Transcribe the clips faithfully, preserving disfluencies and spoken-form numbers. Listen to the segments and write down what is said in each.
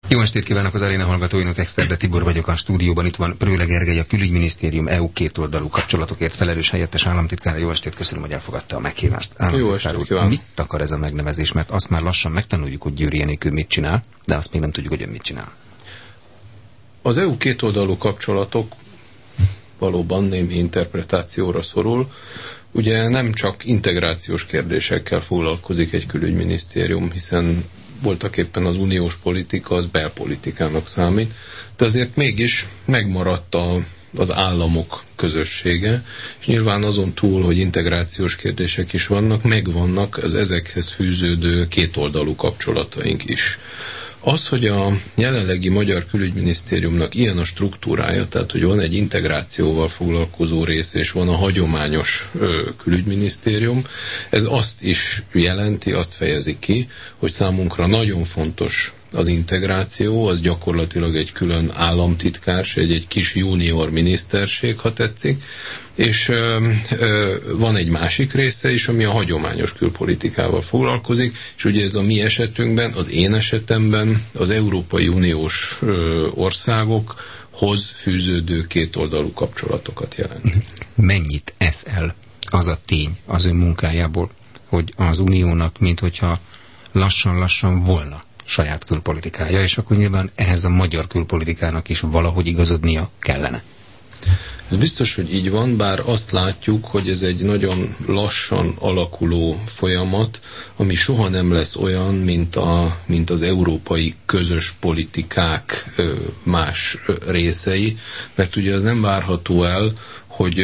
Jó estét kívánok az aréna hallgatóinak, Exterde Tibor vagyok a stúdióban, itt van Prőle Gergely, a Külügyminisztérium é u kétoldalú kapcsolatokért felelős helyettes államtitkára. Jó estét, köszönöm, hogy elfogadta a meghívást. Jó estét kívánok. Mit akar ez a megnevezés, mert azt már lassan megtanuljuk, hogy Győri Enikő mit csinál, de azt még nem tudjuk, hogy ön mit csinál. Az é u kétoldalú kapcsolatok valóban némi interpretációra szorul. Ugye nem csak integrációs kérdésekkel foglalkozik egy külügyminisztérium, hiszen voltak éppen az uniós politika, az belpolitikának számít, de azért mégis megmaradt a, az államok közössége, és nyilván azon túl, hogy integrációs kérdések is vannak, megvannak az ezekhez fűződő kétoldalú kapcsolataink is. Az, hogy a jelenlegi magyar külügyminisztériumnak ilyen a struktúrája, tehát hogy van egy integrációval foglalkozó rész, és van a hagyományos ö, külügyminisztérium, ez azt is jelenti, azt fejezi ki, hogy számunkra nagyon fontos az integráció, az gyakorlatilag egy külön államtitkárség, egy kis junior miniszterség, ha tetszik, és ö, ö, van egy másik része is, ami a hagyományos külpolitikával foglalkozik, és ugye ez a mi esetünkben, az én esetemben az Európai Uniós ö, országokhoz fűződő kétoldalú kapcsolatokat jelent. Mennyit esz el az a tény az ön munkájából, hogy az Uniónak, minthogyha lassan-lassan volna saját külpolitikája, és akkor nyilván ehhez a magyar külpolitikának is valahogy igazodnia kellene. Ez biztos, hogy így van, bár azt látjuk, hogy ez egy nagyon lassan alakuló folyamat, ami soha nem lesz olyan, mint, a, mint az európai közös politikák más részei, mert ugye az nem várható el, hogy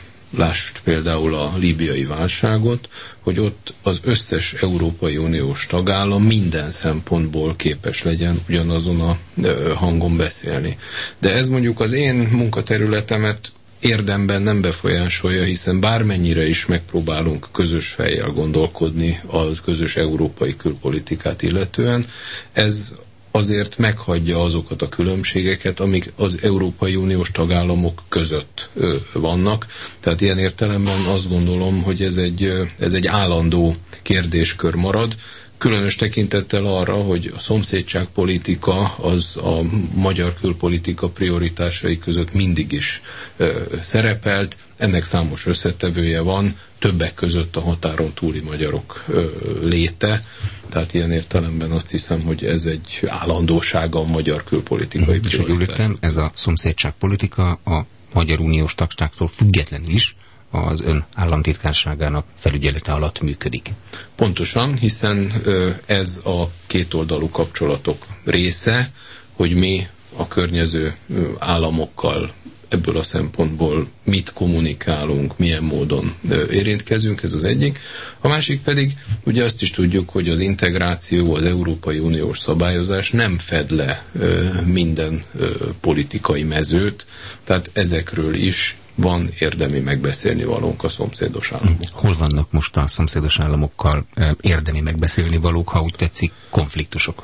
lásd például a líbiai válságot, hogy ott az összes Európai Uniós tagállam minden szempontból képes legyen ugyanazon a hangon beszélni. De ez mondjuk az én munkaterületemet érdemben nem befolyásolja, hiszen bármennyire is megpróbálunk közös fejjel gondolkodni az közös európai külpolitikát illetően, ez azért meghagyja azokat a különbségeket, amik az Európai Uniós tagállamok között ö, vannak. Tehát ilyen értelemben azt gondolom, hogy ez egy, ez egy állandó kérdéskör marad, különös tekintettel arra, hogy a szomszédságpolitika az a magyar külpolitika prioritásai között mindig is ö, szerepelt, ennek számos összetevője van, többek között a határon túli magyarok ö, léte, tehát ilyen értelemben azt hiszem, hogy ez egy állandósága a magyar külpolitikai prioritás. És hogy jól értem, ez a szomszédságpolitika a Magyar Uniós tagságtól függetlenül is az ön államtitkárságának felügyelete alatt működik. Pontosan, hiszen ö, ez a kétoldalú kapcsolatok része, hogy mi a környező ö, államokkal ebből a szempontból mit kommunikálunk, milyen módon érintkezünk, ez az egyik. A másik pedig, ugye azt is tudjuk, hogy az integráció, az Európai Uniós szabályozás nem fed le minden politikai mezőt, tehát ezekről is van érdemi megbeszélni valónk a szomszédos államok. Hol vannak most a szomszédos államokkal érdemi megbeszélni valók, ha úgy tetszik, konfliktusok?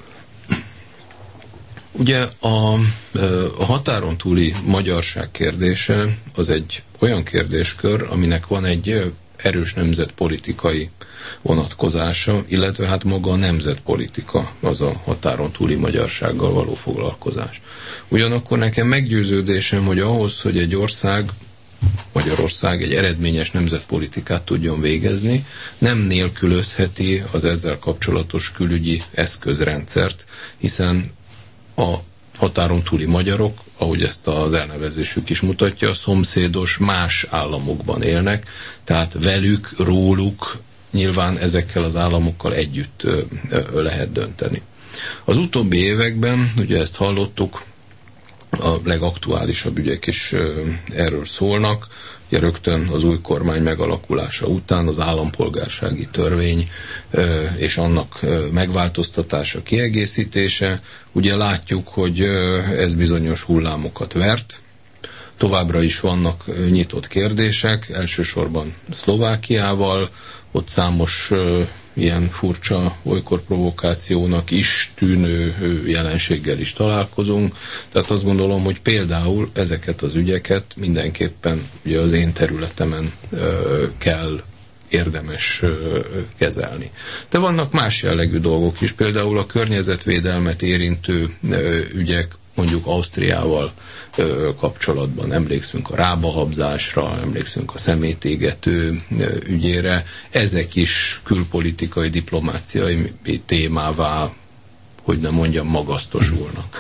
Ugye a, a határon túli magyarság kérdése az egy olyan kérdéskör, aminek van egy erős nemzetpolitikai vonatkozása, illetve hát maga a nemzetpolitika, az a határon túli magyarsággal való foglalkozás. Ugyanakkor nekem meggyőződésem, hogy ahhoz, hogy egy ország, Magyarország egy eredményes nemzetpolitikát tudjon végezni, nem nélkülözheti az ezzel kapcsolatos külügyi eszközrendszert, hiszen a határon túli magyarok, ahogy ezt az elnevezésük is mutatja, szomszédos más államokban élnek, tehát velük, róluk nyilván ezekkel az államokkal együtt ö, ö, lehet dönteni. Az utóbbi években, ugye ezt hallottuk, a legaktuálisabb ügyek is ö, erről szólnak, ugye rögtön az új kormány megalakulása után az állampolgársági törvény ö, és annak ö, megváltoztatása, kiegészítése, ugye látjuk, hogy ö, ez bizonyos hullámokat vert, továbbra is vannak ö, nyitott kérdések, elsősorban Szlovákiával, ott számos ö, ilyen furcsa, olykor provokációnak is tűnő jelenséggel is találkozunk. Tehát azt gondolom, hogy például ezeket az ügyeket mindenképpen ugye az én területemen ö, kell érdemes kezelni. De vannak más jellegű dolgok is, például a környezetvédelmet érintő ügyek, mondjuk Ausztriával kapcsolatban. Emlékszünk a rábahabzásra, emlékszünk a szemétégető ügyére. Ezek is külpolitikai, diplomáciai témává, hogy nem mondjam, magasztosulnak.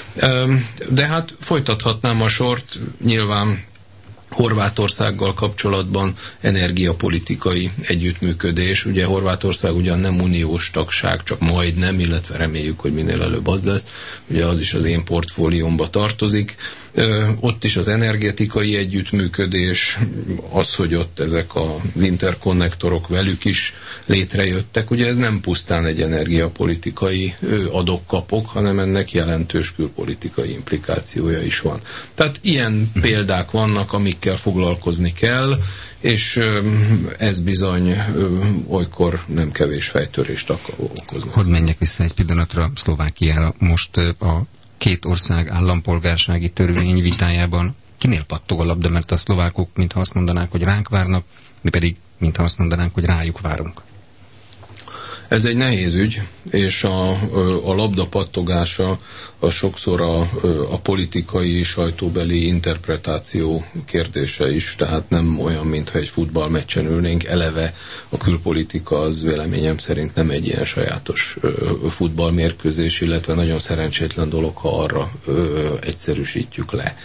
De hát folytathatnám a sort, nyilván Horvátországgal kapcsolatban energiapolitikai együttműködés. Ugye Horvátország ugyan nem uniós tagság, csak majd nem, illetve reméljük, hogy minél előbb az lesz. Ugye az is az én portfóliómba tartozik. Ö, ott is az energetikai együttműködés, az, hogy ott ezek az interkonnektorok velük is létrejöttek. Ugye ez nem pusztán egy energiapolitikai adok-kapok, hanem ennek jelentős külpolitikai implikációja is van. Tehát ilyen példák vannak, amikkel foglalkozni kell, és ez bizony olykor nem kevés fejtörést akar okozni. Hogy menjek vissza egy pillanatra Szlovákiára. Most a két ország állampolgársági törvény vitájában kinél pattog a labda, mert a szlovákok mintha azt mondanák, hogy ránk várnak, mi pedig mintha azt mondanánk, hogy rájuk várunk. Ez egy nehéz ügy, és a, a labda pattogása a sokszor a, a politikai, sajtóbeli interpretáció kérdése is, tehát nem olyan, mintha egy futballmeccsen ülnénk. Eleve a külpolitika az véleményem szerint nem egy ilyen sajátos futballmérkőzés, illetve nagyon szerencsétlen dolog, ha arra ö, egyszerűsítjük le.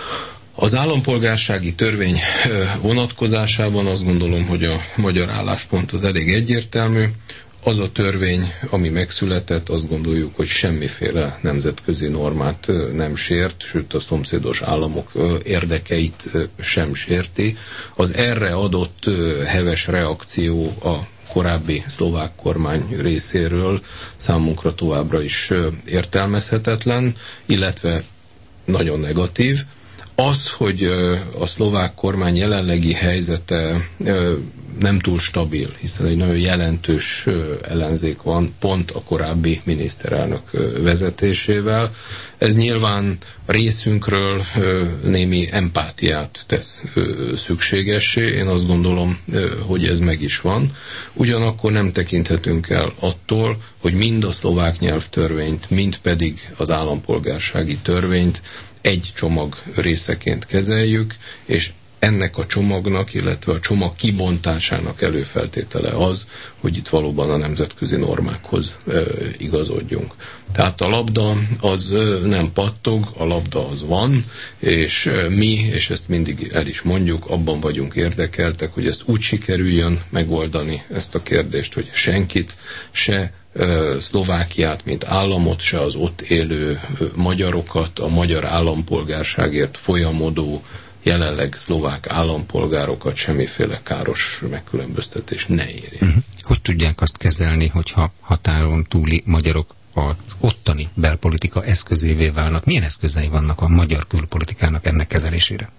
Az állampolgársági törvény vonatkozásában azt gondolom, hogy a magyar álláspont az elég egyértelmű. Az a törvény, ami megszületett, azt gondoljuk, hogy semmiféle nemzetközi normát nem sért, sőt a szomszédos államok érdekeit sem sérti. Az erre adott heves reakció a korábbi szlovák kormány részéről számunkra továbbra is értelmezhetetlen, illetve nagyon negatív. Az, hogy a szlovák kormány jelenlegi helyzete nem túl stabil, hiszen egy nagyon jelentős ellenzék van pont a korábbi miniszterelnök vezetésével. Ez nyilván részünkről némi empátiát tesz szükségessé. Én azt gondolom, hogy ez meg is van. Ugyanakkor nem tekinthetünk el attól, hogy mind a szlovák nyelvtörvényt, mind pedig az állampolgársági törvényt egy csomag részeként kezeljük, és ennek a csomagnak, illetve a csomag kibontásának előfeltétele az, hogy itt valóban a nemzetközi normákhoz e, igazodjunk. Tehát a labda az e, nem pattog, a labda az van, és e, mi, és ezt mindig el is mondjuk, abban vagyunk érdekeltek, hogy ezt úgy sikerüljön megoldani, ezt a kérdést, hogy senkit, se Szlovákiát, mint államot, se az ott élő magyarokat, a magyar állampolgárságért folyamodó jelenleg szlovák állampolgárokat semmiféle káros megkülönböztetés ne érje. Uh-huh. Hogy tudják azt kezelni, hogyha határon túli magyarok az ottani belpolitika eszközévé válnak? Milyen eszközei vannak a magyar külpolitikának ennek kezelésére?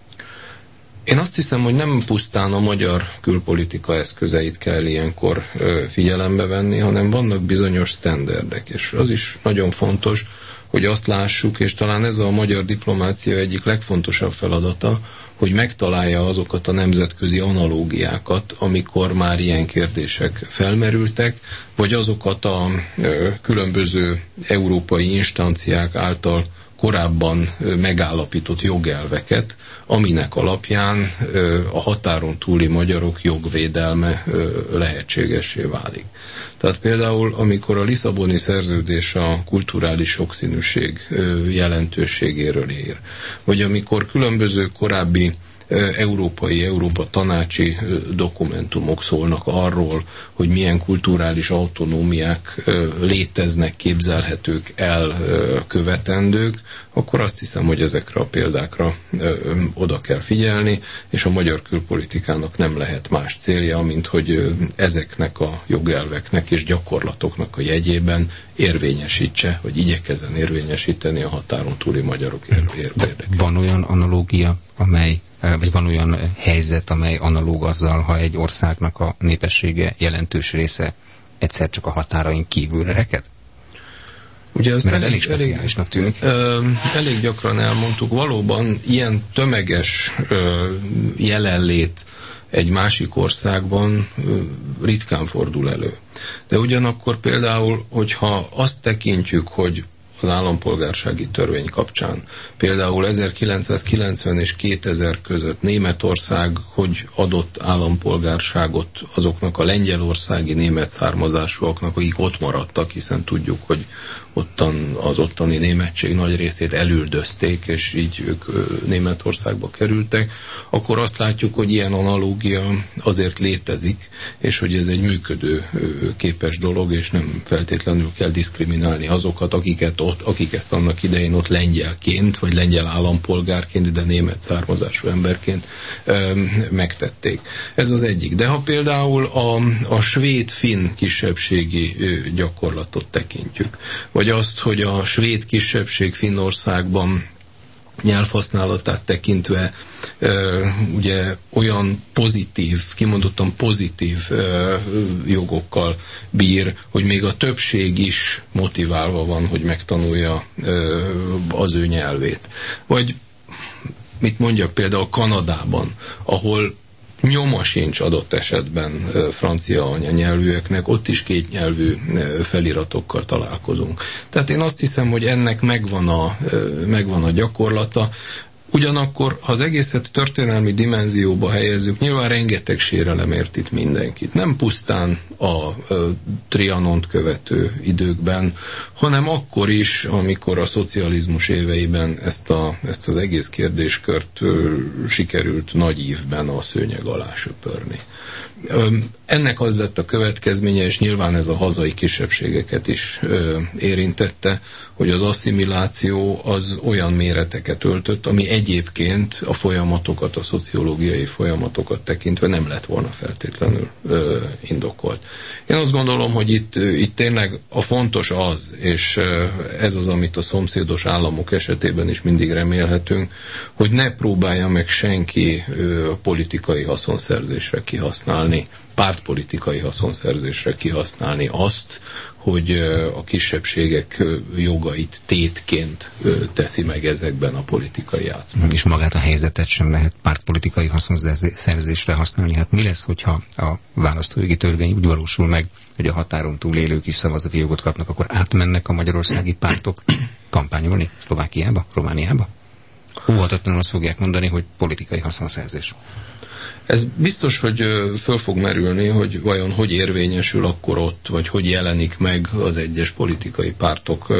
Én azt hiszem, hogy nem pusztán a magyar külpolitika eszközeit kell ilyenkor figyelembe venni, hanem vannak bizonyos sztenderdek, és az is nagyon fontos, hogy azt lássuk, és talán ez a magyar diplomácia egyik legfontosabb feladata, hogy megtalálja azokat a nemzetközi analógiákat, amikor már ilyen kérdések felmerültek, vagy azokat a ö, különböző európai instanciák által korábban megállapított jogelveket, aminek alapján a határon túli magyarok jogvédelme lehetségessé válik. Tehát például, amikor a Lisszaboni szerződés a kulturális sokszínűség jelentőségéről ír, vagy amikor különböző korábbi európai, Európa tanácsi dokumentumok szólnak arról, hogy milyen kulturális autonómiák léteznek, képzelhetők el, követendők, akkor azt hiszem, hogy ezekre a példákra oda kell figyelni, és a magyar külpolitikának nem lehet más célja, mint hogy ezeknek a jogelveknek és gyakorlatoknak a jegyében érvényesítse, vagy igyekezzen érvényesíteni a határon túli magyarok érdekét. Van olyan analógia, amely vagy van olyan helyzet, amely analóg azzal, ha egy országnak a népessége jelentős része egyszer csak a határain kívülre reked? Ugye ez elég, elég speciálisnak tűnik. Ö, elég gyakran elmondtuk, valóban ilyen tömeges ö, jelenlét egy másik országban ritkán fordul elő. De ugyanakkor például, hogyha azt tekintjük, hogy az állampolgársági törvény kapcsán például ezerkilencszázkilencven és kétezer között Németország hogy adott állampolgárságot azoknak a lengyelországi német származásúaknak, akik ott maradtak, hiszen tudjuk, hogy ottan, az ottani németség nagy részét elüldözték, és így ők Németországba kerültek, akkor azt látjuk, hogy ilyen analógia azért létezik, és hogy ez egy működő képes dolog, és nem feltétlenül kell diszkriminálni azokat, akiket ott, akik ezt annak idején ott lengyelként, vagy lengyel állampolgárként, de német származású emberként megtették. Ez az egyik. De ha például a, a svéd-finn kisebbségi gyakorlatot tekintjük, vagy azt, hogy a svéd kisebbség Finnországban nyelvhasználatát tekintve ö, ugye olyan pozitív, kimondottan pozitív ö, jogokkal bír, hogy még a többség is motiválva van, hogy megtanulja ö, az ő nyelvét. Vagy mit mondjak például Kanadában, ahol nyoma sincs adott esetben francia anyanyelvűeknek, ott is kétnyelvű feliratokkal találkozunk. Tehát én azt hiszem, hogy ennek megvan a, megvan a gyakorlata. Ugyanakkor, ha az egészet történelmi dimenzióba helyezzük, nyilván rengeteg sérelem ért itt mindenkit. Nem pusztán a, a Trianont követő időkben, hanem akkor is, amikor a szocializmus éveiben ezt, a, ezt az egész kérdéskört ö, sikerült nagy ívben a szőnyeg alá söpörni. Ö, ennek az lett a következménye, és nyilván ez a hazai kisebbségeket is ö, érintette, hogy az asszimiláció az olyan méreteket öltött, ami egyébként a folyamatokat, a szociológiai folyamatokat tekintve nem lett volna feltétlenül ö, indokolt. Én azt gondolom, hogy itt, itt tényleg a fontos az, és ez az, amit a szomszédos államok esetében is mindig remélhetünk, hogy ne próbálja meg senki ö, politikai haszonszerzésre kihasználni, pártpolitikai haszonszerzésre kihasználni azt, hogy a kisebbségek jogait tétként teszi meg ezekben a politikai játszmában. És magát a helyzetet sem lehet pártpolitikai haszonszerzésre használni. Hát mi lesz, hogyha a választójogi törvény úgy valósul meg, hogy a határon túl élők is szavazati jogot kapnak, akkor átmennek a magyarországi pártok kampányolni Szlovákiába, Romániába? Óvatatlanul azt fogják mondani, hogy politikai haszonszerzés. Ez biztos, hogy föl fog merülni, hogy vajon hogy érvényesül akkor ott, vagy hogy jelenik meg az egyes politikai pártok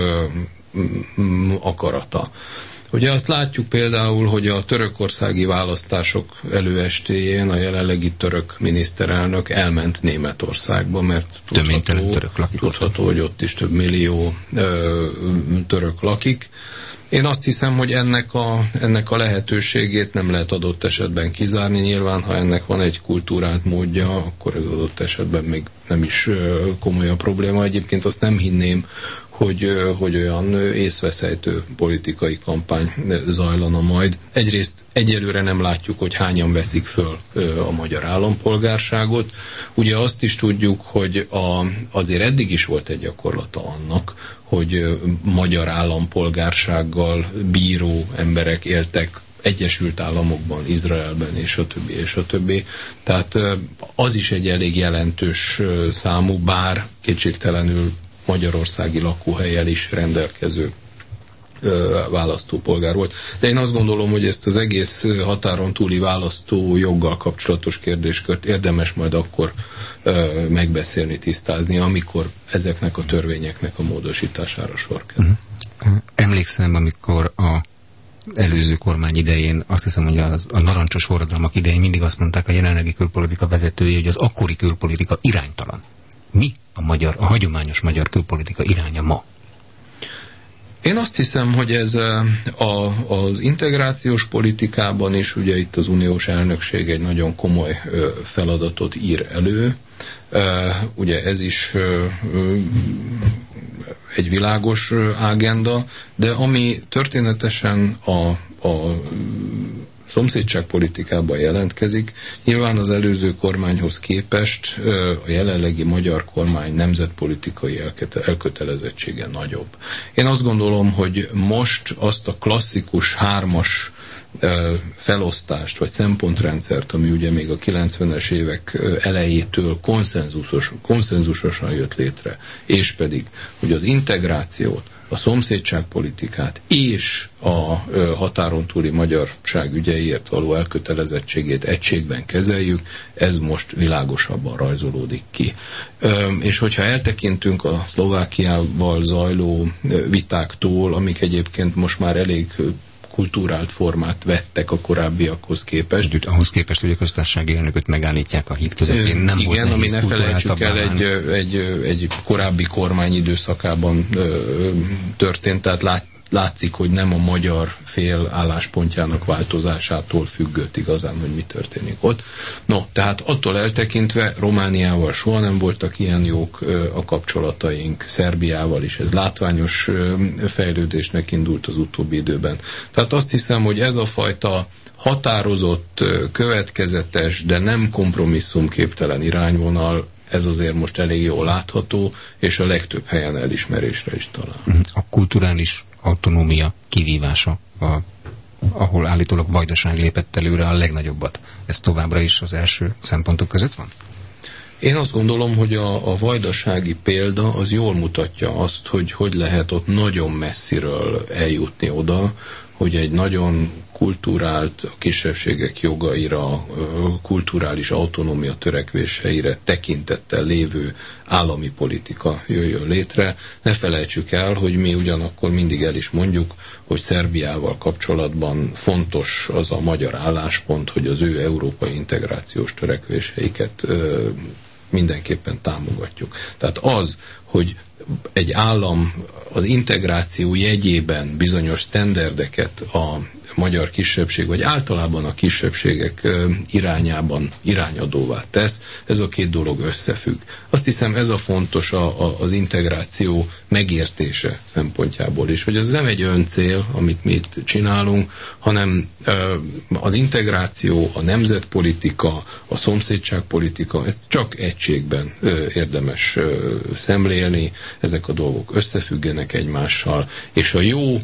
akarata. Ugye azt látjuk például, hogy a törökországi választások előestéjén a jelenlegi török miniszterelnök elment Németországba, mert tudható, török lakik tudható hogy ott is több millió ö, török lakik. Én azt hiszem, hogy ennek a, ennek a lehetőségét nem lehet adott esetben kizárni. Nyilván, ha ennek van egy kultúrált módja, akkor ez adott esetben még nem is komoly a probléma. Egyébként azt nem hinném, hogy, hogy olyan észveszejtő politikai kampány zajlana majd. Egyrészt egyelőre nem látjuk, hogy hányan veszik föl a magyar állampolgárságot. Ugye azt is tudjuk, hogy a, azért eddig is volt egy gyakorlata annak, hogy magyar állampolgársággal bíró emberek éltek Egyesült Államokban, Izraelben, és a többi, és a többi. Tehát az is egy elég jelentős számú, bár kétségtelenül magyarországi lakóhellyel is rendelkező választópolgár volt. De én azt gondolom, hogy ezt az egész határon túli választó joggal kapcsolatos kérdéskört érdemes majd akkor ö, megbeszélni, tisztázni, amikor ezeknek a törvényeknek a módosítására sor kerül. Uh-huh. Emlékszem, amikor a előző kormány idején, azt hiszem, hogy a, a narancsos forradalmak idején mindig azt mondták a jelenlegi külpolitika vezetője, hogy az akkori külpolitika iránytalan. Mi a magyar, a hagyományos magyar külpolitika iránya ma? Én azt hiszem, hogy ez a, az integrációs politikában is, ugye itt az uniós elnökség egy nagyon komoly feladatot ír elő. Ugye ez is egy világos ágenda, de ami történetesen a, a szomszédságpolitikában jelentkezik, nyilván az előző kormányhoz képest a jelenlegi magyar kormány nemzetpolitikai elkötelezettsége nagyobb. Én azt gondolom, hogy most azt a klasszikus hármas felosztást, vagy szempontrendszert, ami ugye még a kilencvenes évek elejétől konszenzusos, konszenzusosan jött létre, és pedig, hogy az integrációt, a szomszédságpolitikát és a határon túli magyarság ügyeiért való elkötelezettségét egységben kezeljük, ez most világosabban rajzolódik ki. És hogyha eltekintünk a Szlovákiával zajló vitáktól, amik egyébként most már elég kulturált formát vettek a korábbiakhoz képest. Úgy, ahhoz képest, hogy a köztársasági elnököt megállítják a híd közepén, nem igen, volt ami ne felejtsük el, egy, egy, egy, egy korábbi kormány időszakában ö, történt, tehát lát, látszik, hogy nem a magyar fél álláspontjának változásától függött igazán, hogy mi történik ott. No, tehát attól eltekintve Romániával soha nem voltak ilyen jók a kapcsolataink, Szerbiával is ez látványos fejlődésnek indult az utóbbi időben. Tehát azt hiszem, hogy ez a fajta határozott, következetes, de nem kompromisszumképtelen irányvonal, ez azért most elég jól látható, és a legtöbb helyen elismerésre is talál. A kulturális autonómia kivívása, a, ahol állítólag Vajdaság lépett előre a legnagyobbat. Ez továbbra is az első szempontok között van? Én azt gondolom, hogy a, a vajdasági példa az jól mutatja azt, hogy hogy lehet ott nagyon messziről eljutni oda, hogy egy nagyon kulturált, a kisebbségek jogaira, kulturális autonómia törekvéseire tekintettel lévő állami politika jöjjön létre. Ne felejtsük el, hogy mi ugyanakkor mindig el is mondjuk, hogy Szerbiával kapcsolatban fontos az a magyar álláspont, hogy az ő európai integrációs törekvéseiket mindenképpen támogatjuk. Tehát az, hogy egy állam az integráció jegyében bizonyos sztenderdeket a magyar kisebbség, vagy általában a kisebbségek irányában irányadóvá tesz, ez a két dolog összefügg. Azt hiszem, ez a fontos a, a, az integráció megértése szempontjából is, hogy ez nem egy öncél, amit mi itt csinálunk, hanem az integráció, a nemzetpolitika, a szomszédságpolitika, ezt csak egységben érdemes szemlélni, ezek a dolgok összefüggenek egymással, és a jó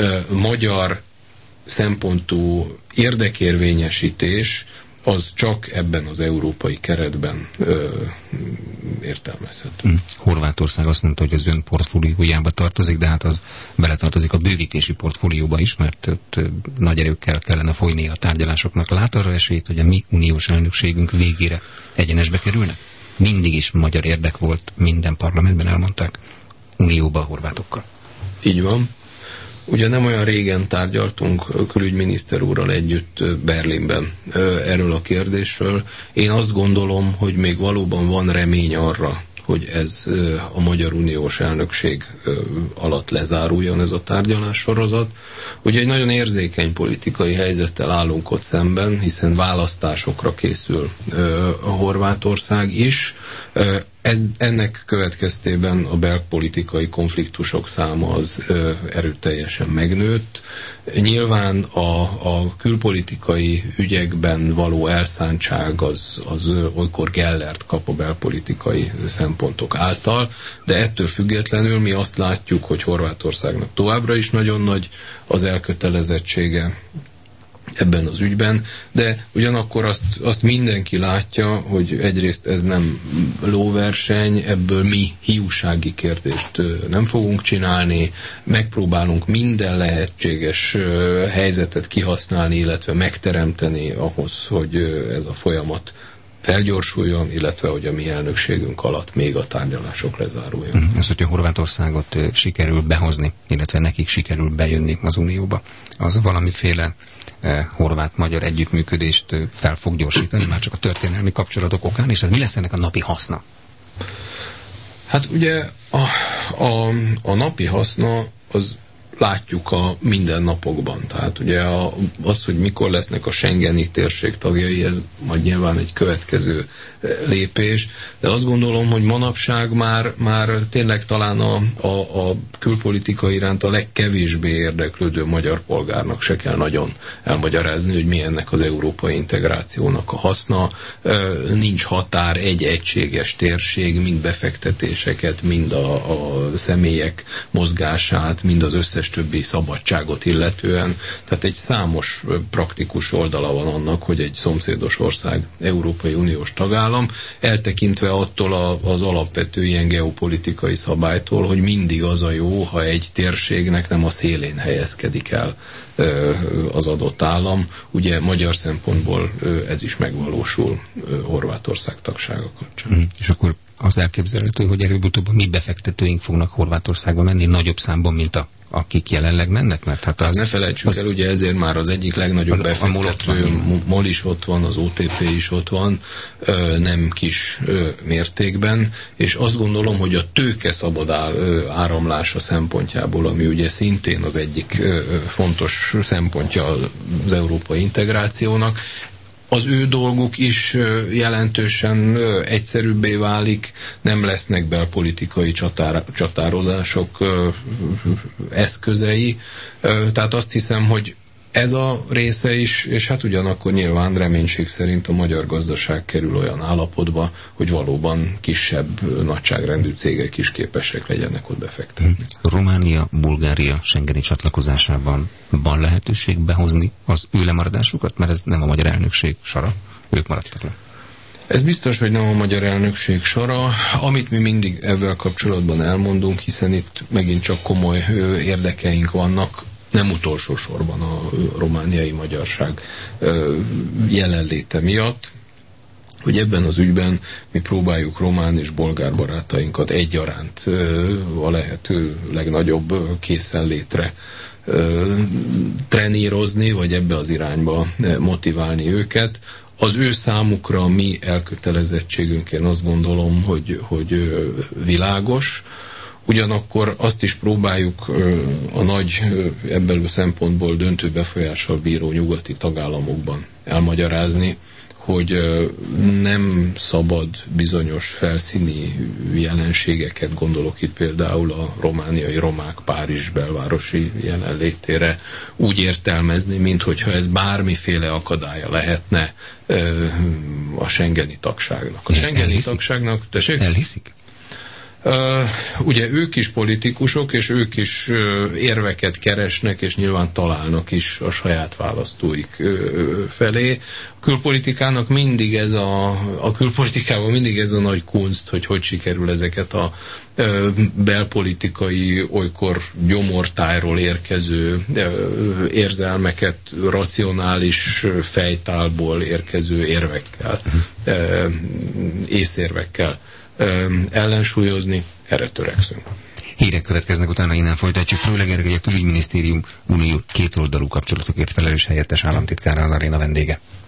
magyar szempontú érdekérvényesítés az csak ebben az európai keretben ö, értelmezhető. Hmm. Horvátország azt mondta, hogy az ön portfóliójába tartozik, de hát az beletartozik a bővítési portfólióba is, mert ott nagy erőkkel kellene folyni a tárgyalásoknak. Lát arra esélyt, hogy a mi uniós elnökségünk végére egyenesbe kerülne? Mindig is magyar érdek volt, minden parlamentben elmondták, unióba a horvátokkal. Így van. Ugye nem olyan régen tárgyaltunk külügyminiszter úrral együtt Berlinben erről a kérdésről. Én azt gondolom, hogy még valóban van remény arra, hogy ez a Magyar Uniós elnökség alatt lezáruljon ez a tárgyalássorozat. Ugye egy nagyon érzékeny politikai helyzettel állunk ott szemben, hiszen választásokra készül a Horvátország is. Ez, ennek következtében a belpolitikai konfliktusok száma az ö, erőteljesen megnőtt. Nyilván a, a külpolitikai ügyekben való elszántság az, az olykor gellert kap a belpolitikai szempontok által, de ettől függetlenül mi azt látjuk, hogy Horvátországnak továbbra is nagyon nagy az elkötelezettsége ebben az ügyben, de ugyanakkor azt, azt mindenki látja, hogy egyrészt ez nem lóverseny, ebből mi hiúsági kérdést nem fogunk csinálni, megpróbálunk minden lehetséges helyzetet kihasználni, illetve megteremteni ahhoz, hogy ez a folyamat felgyorsuljon, illetve hogy a mi elnökségünk alatt még a tárgyalások lezáruljon. Az, hogyha Horvátországot sikerül behozni, illetve nekik sikerül bejönni az Unióba, az valamiféle eh, horvát-magyar együttműködést eh, fel fog gyorsítani, már csak a történelmi kapcsolatok okán, és ez mi lesz ennek a napi haszna? Hát ugye a, a, a napi haszna az látjuk a mindennapokban. Tehát ugye a, az, hogy mikor lesznek a Schengeni térség tagjai, ez majd nyilván egy következő lépés, de azt gondolom, hogy manapság már, már tényleg talán a, a, a külpolitika iránt a legkevésbé érdeklődő magyar polgárnak se kell nagyon elmagyarázni, hogy mi ennek az európai integrációnak a haszna. Nincs határ, egy egységes térség, mind befektetéseket, mind a, a személyek mozgását, mind az összes többi szabadságot illetően. Tehát egy számos praktikus oldala van annak, hogy egy szomszédos ország Európai Uniós tagállam, eltekintve attól a, az alapvető ilyen geopolitikai szabálytól, hogy mindig az a jó, ha egy térségnek nem a szélén helyezkedik el az adott állam. Ugye magyar szempontból ez is megvalósul Horvátország tagsága kapcsán. Mm. És akkor az elképzelhető, hogy előbb-utóbb a mi befektetőink fognak Horvátországba menni nagyobb számban, mint a, akik jelenleg mennek? Mert hát az, ne felejtsük az, el, ugye ezért már az egyik legnagyobb a, befektető, a MOL is ott van, az o té pé is ott van, nem kis mértékben, és azt gondolom, hogy a tőke szabad áramlása szempontjából, ami ugye szintén az egyik fontos szempontja az európai integrációnak, az ő dolguk is jelentősen egyszerűbbé válik, nem lesznek belpolitikai csatár, csatározások eszközei. Tehát azt hiszem, hogy ez a része is, és hát ugyanakkor nyilván reménység szerint a magyar gazdaság kerül olyan állapotba, hogy valóban kisebb nagyságrendű cégek is képesek legyenek ott befektetni. Románia, Bulgária schengeni csatlakozásában van lehetőség behozni az ő lemaradásukat? Mert ez nem a magyar elnökség sora, ők maradtak le. Ez biztos, hogy nem a magyar elnökség sora. Amit mi mindig ezzel kapcsolatban elmondunk, hiszen itt megint csak komoly érdekeink vannak, nem utolsó sorban a romániai magyarság jelenléte miatt, hogy ebben az ügyben mi próbáljuk román és bolgár barátainkat egyaránt a lehető legnagyobb készenlétre trenírozni, vagy ebbe az irányba motiválni őket. Az ő számukra mi elkötelezettségünk, én azt gondolom, hogy, hogy világos. Ugyanakkor azt is próbáljuk a nagy, ebből a szempontból döntő befolyással bíró nyugati tagállamokban elmagyarázni, hogy nem szabad bizonyos felszíni jelenségeket, gondolok itt például a romániai romák Párizs belvárosi jelenlétére úgy értelmezni, mint hogyha ez bármiféle akadálya lehetne a schengeni tagságnak. A schengeni tagságnak... Tessék? Elhiszik? Uh, ugye ők is politikusok, és ők is uh, érveket keresnek, és nyilván találnak is a saját választóik uh, felé. A külpolitikának mindig ez a, a külpolitikában mindig ez a nagy kunst, hogy hogy sikerül ezeket a uh, belpolitikai, olykor gyomortájról érkező uh, érzelmeket, racionális fejtálból érkező érvekkel, uh, észérvekkel ellensúlyozni, erre törekszünk. Hírek következnek, utána innen folytatjuk. Fröhlich Gergely, a Külügyminisztérium Unió kétoldalú kapcsolatokért felelős helyettes államtitkára, az aréna vendége.